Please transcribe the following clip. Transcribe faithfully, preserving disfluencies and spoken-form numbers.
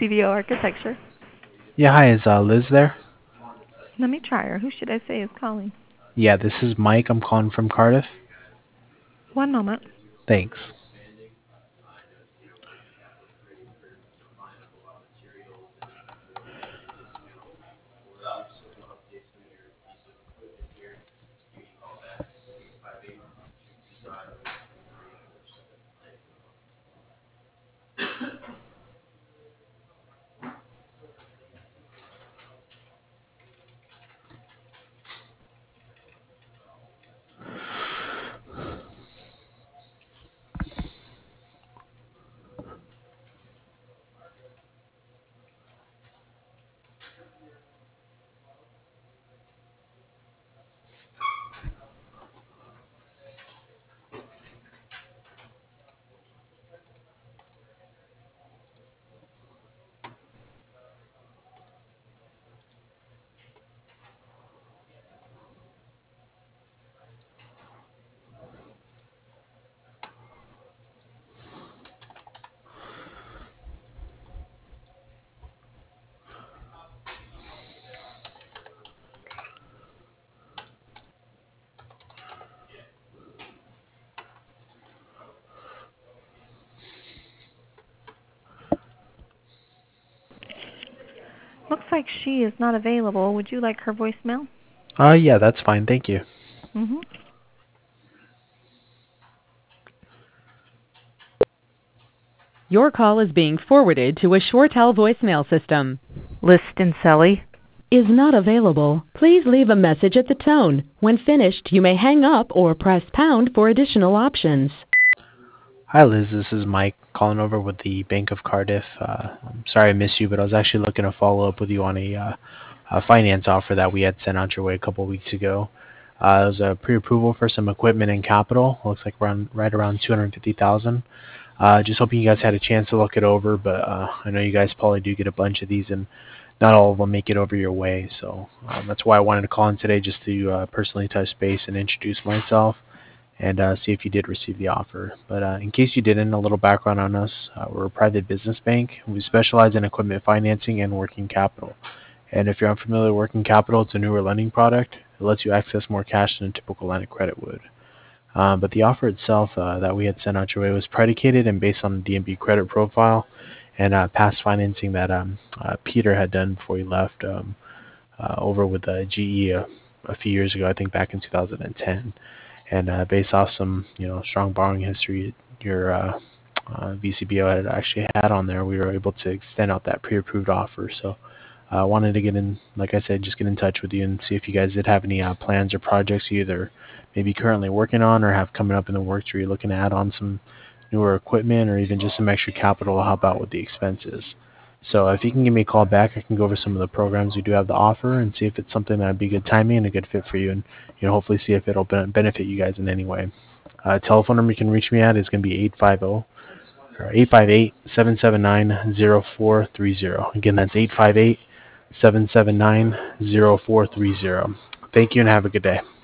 V O Architecture. Yeah, hi, is uh, Liz there? Let me try her. Who should I say is calling? Yeah, this is Mike. I'm calling from Cardiff. One moment. Thanks. Looks like she is not available. Would you like her voicemail? Uh, yeah, that's fine. Thank you. Mm-hmm. Your call is being forwarded to a ShoreTel voicemail system. List and Sally Is not available. Please leave a message at the tone. When finished, you may hang up or press pound for additional options. Hi, Liz. This is Mike calling over with the Bank of Cardiff. Uh, I'm sorry I missed you, but I was actually looking to follow up with you on a, uh, a finance offer that we had sent out your way a couple weeks ago. Uh, it was a pre-approval for some equipment and capital. Looks like around right around two hundred fifty thousand. Uh, just hoping you guys had a chance to look it over, but uh, I know you guys probably do get a bunch of these, and not all of them make it over your way. So um, that's why I wanted to call in today, just to uh, personally touch base and introduce myself, and uh, see if you did receive the offer. But uh, in case you didn't, a little background on us. Uh, we're a private business bank. We specialize in equipment financing and working capital. And if you're unfamiliar with working capital, it's a newer lending product. It lets you access more cash than a typical line of credit would. Um, but the offer itself uh, that we had sent out your way was predicated and based on the D M B credit profile and uh, past financing that um, uh, Peter had done before he left um, uh, over with uh, G E a, a few years ago, I think back in two thousand ten. And uh, based off some you know strong borrowing history your uh, uh, V C B O had actually had on there, we were able to extend out that pre-approved offer. So I uh, wanted to get in, like I said, just get in touch with you and see if you guys did have any uh, plans or projects you either maybe currently working on or have coming up in the works where you're looking to add on some newer equipment or even just some extra capital to help out with the expenses. So if you can give me a call back, I can go over some of the programs we do have to offer and see if it's something that would be good timing and a good fit for you, and you know hopefully see if it'll benefit you guys in any way. Uh, telephone number you can reach me at is going to be eight five zero or eight five eight, seven seven nine, zero four three zero. Again, that's eight five eight, seven seven nine, zero four three zero. Thank you and have a good day.